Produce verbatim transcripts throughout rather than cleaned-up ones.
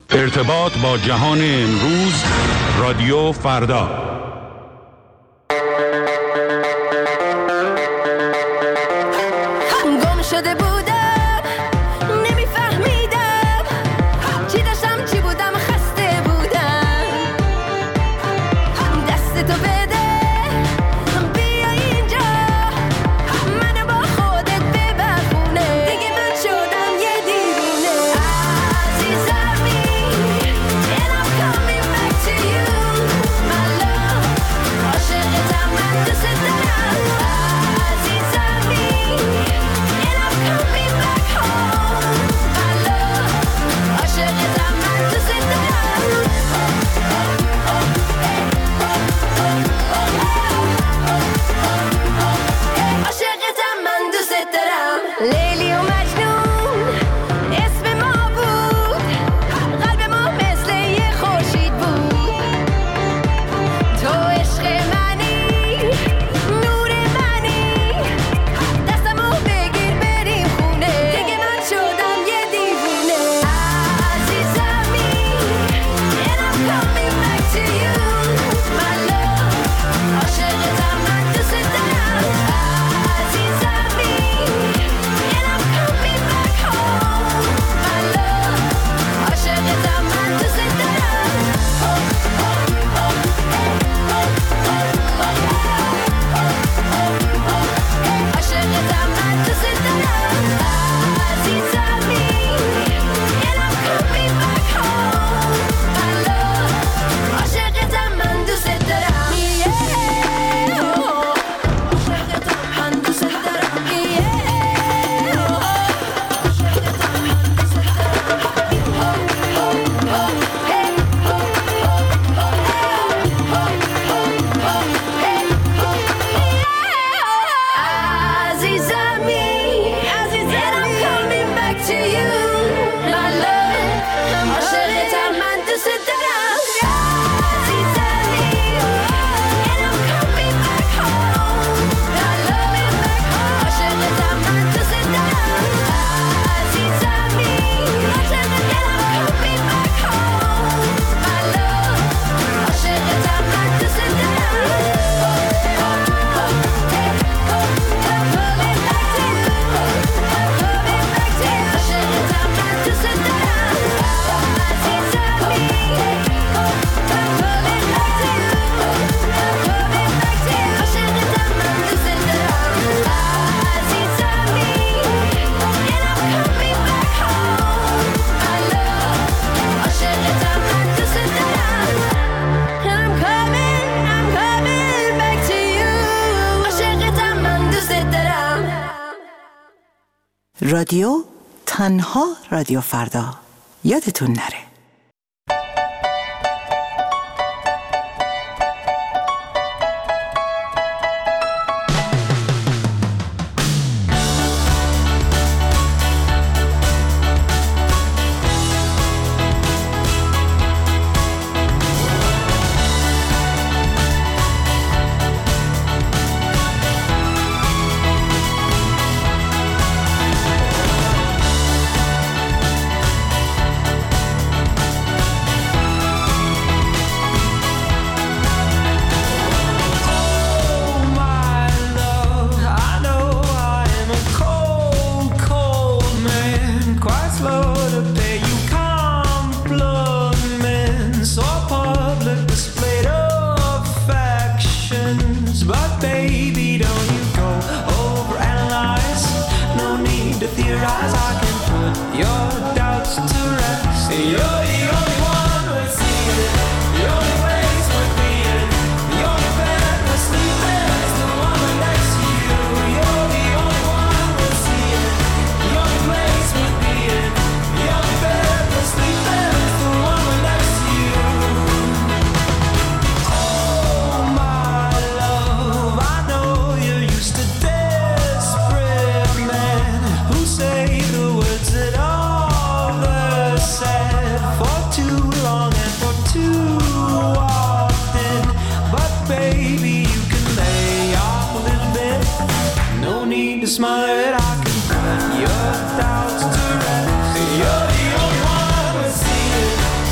ارتباط با جهان امروز، رادیو فردا. گم شده بودم، نمیفهمیدم چی داشتم چی بودم، خسته بودم. دست تو بده بیا اینجا، منو با خودت ببر خونه، دیگه من شدم یه دیوونه. عزیزمی and I'm coming back to you my love، عاشقتم من دوست دارم. عزیزمی and I'm coming back home my love، عاشقتم من دوست دارم. عاشقتم من دوست دارم. لیلی و مجنون اسم ما بود، قلب ما مثل یه خورشید بود. تو عشق منی، نور منی، دستمو بگیر بریم خونه، دیگه من شدم یه دیوونه. عزیزمی and I'm coming back to you my love، عاشقتم من دوست دارم. عزیزمی and I'm coming back home my love، عاشقتم من دوست دارم. عاشقتم من دوست دارم. عزیزمی and I'm coming back home my love، عاشقتم من دوست دارم. عاشقتم من دوست دارم. عزیزمی and I'm coming back to you my love، عاشقتم من دوست دارم. عزیزمی and I'm coming back home my love، عاشقتم من دوست دارم. عزیزمی and I'm coming back home my love، عاشقتم من دوست دارم. رادیو تنها رادیو فردا، یادتون نره. Smile, I can put your doubts to rest. You're the only one who sees it.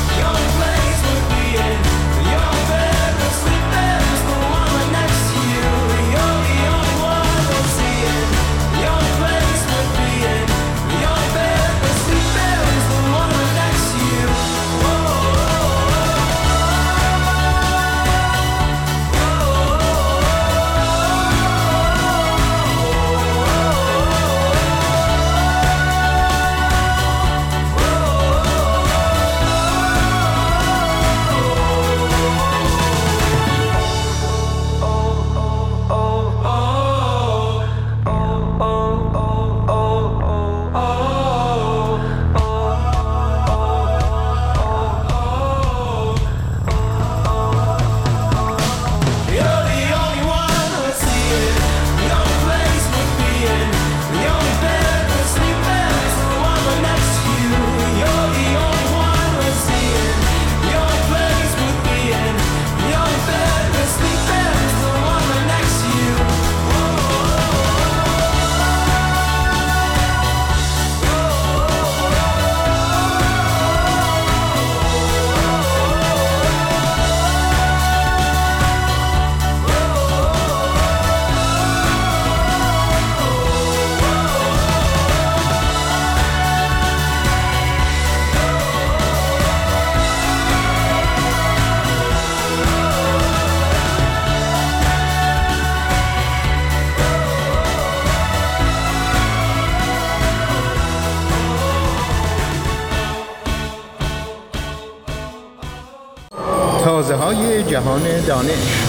تازه‌های جهان دانش.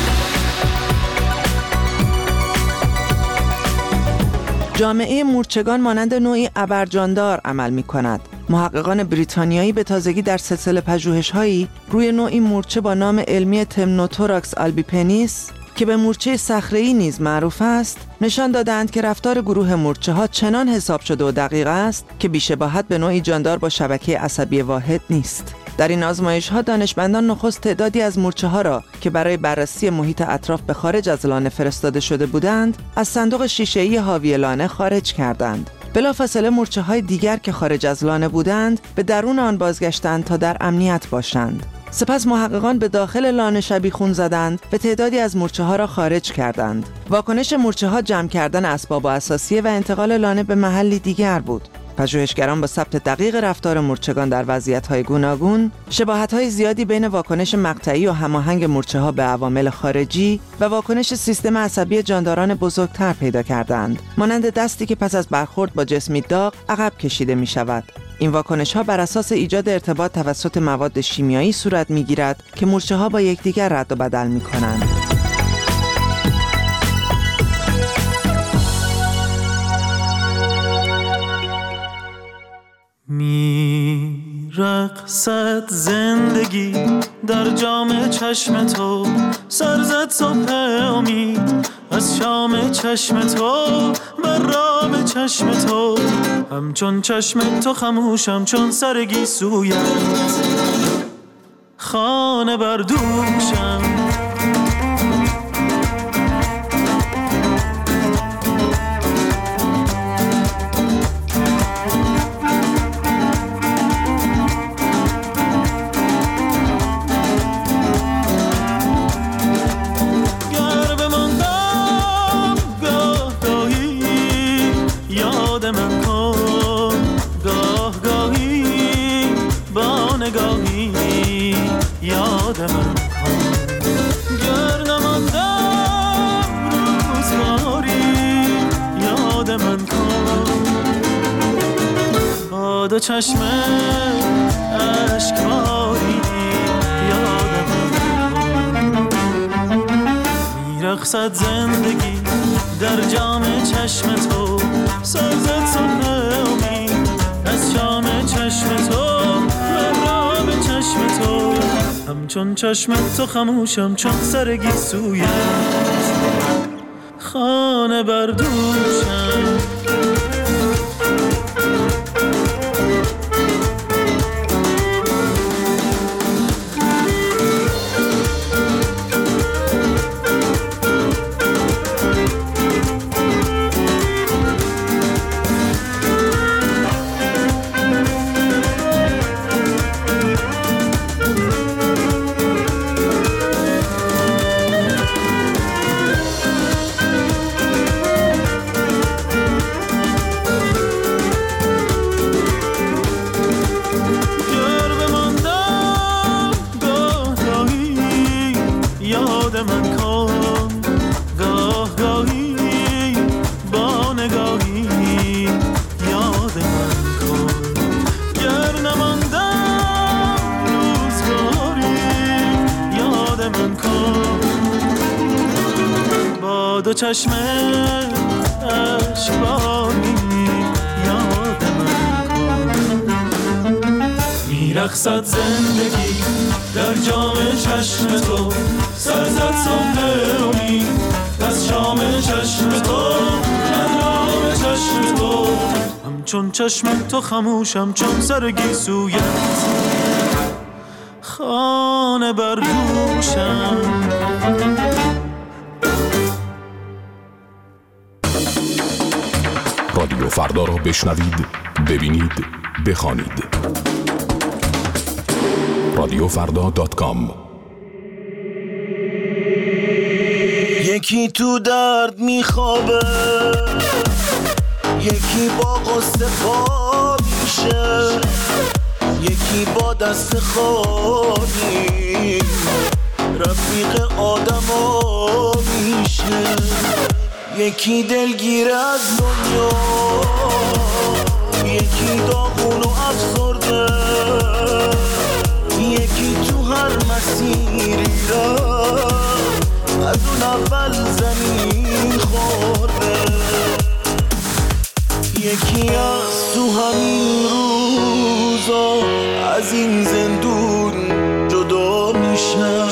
جامعه مورچگان مانند نوعی ابرجاندار عمل می کند. محققان بریتانیایی به تازگی در سلسله پژوهش‌هایی روی نوعی مورچه با نام علمی تمنوتوراکس آلبیپنیس که به مورچه صخره‌ای نیز معروف است، نشان دادند که رفتار گروه مورچه‌ها چنان حساب شده و دقیق است که بی‌شباهت به نوعی جاندار با شبکه عصبی واحد نیست. در این آزمایش‌ها دانشمندان نخست تعدادی از مورچه‌ها را که برای بررسی محیط اطراف به خارج از لانه فرستاده شده بودند، از صندوق شیشه‌ای حاوی لانه خارج کردند. بلافاصله مورچه‌های دیگر که خارج از لانه بودند، به درون آن بازگشتند تا در امنیت باشند. سپس محققان به داخل لانه شبیخون زدند و تعدادی از مورچه‌ها را خارج کردند. واکنش مورچه‌ها جمع کردن اسباب و اساسیه و انتقال لانه به محلی دیگر بود. پژوهشگران با ثبت دقیق رفتار مورچگان در وضعیت‌های گوناگون، شباهت‌های زیادی بین واکنش مقطعی و هماهنگ مورچه‌ها به عوامل خارجی و واکنش سیستم عصبی جانداران بزرگتر پیدا کردند، مانند دستی که پس از برخورد با جسمی داغ عقب کشیده می‌شود. این واکنش‌ها بر اساس ایجاد ارتباط توسط مواد شیمیایی صورت می‌گیرد که مورچه‌ها با یکدیگر رد و بدل می‌کنند. میرقصد زندگی در جام چشم تو، سرزد صبح امید از شام چشم تو، بر رام چشم تو، همچون چشم تو خموشم چون سرگی سویت، خانه بردوشم. دو چشم اشکباری یادم میرقصد زندگی در جام چشم تو، سرزد صبح امید از شام چشم تو، مرام چشم تو، همچون چشم تو خموشم چون سرگی سویت، خانه بردوشم. دو چشم اشکباری یاد من کن، میرقصد زندگی در جام چشم تو، سرزد صبح امید از شام چشم تو، مرام چشم تو، همچون چشم تو خموشم چون سرگی سویت، خانه بردوشم. رادیو فردا را بشنوید، ببینید، بخوانید. رادیو فردا دات کام. یکی تو درد میخوابه، یکی با قصه پا میشه، یکی با دست خالی رفیق آدما میشه، یکی دلگیر از دنیا، یکی داغون و افسرده، یکی تو هر مسیر از این زندون جدا میشم.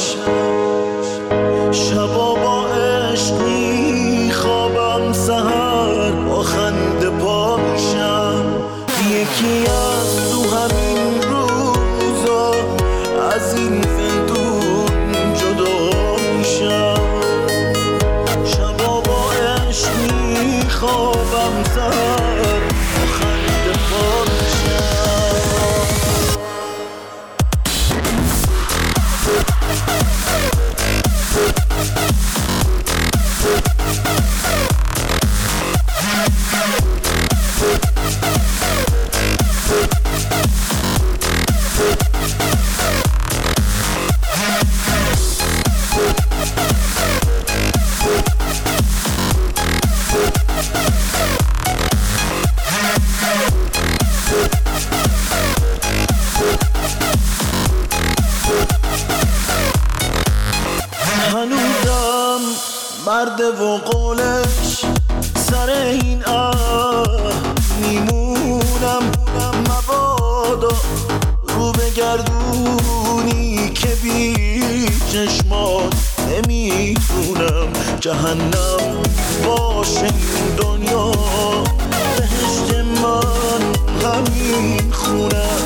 شبا با عشق میخوابم، سحر با خنده پا میشم. یکی از تو همین روزا از این زندون جدا میشم. شبا با عشق میخوابم، سحر با خنده پا میشم. هنوزم مرده و قولش سر این عهد میمونم. مبادا رو بگردونی که بی چشمات نمیتونم. جهنم باشه این دنیا، بهشت من همین خونم.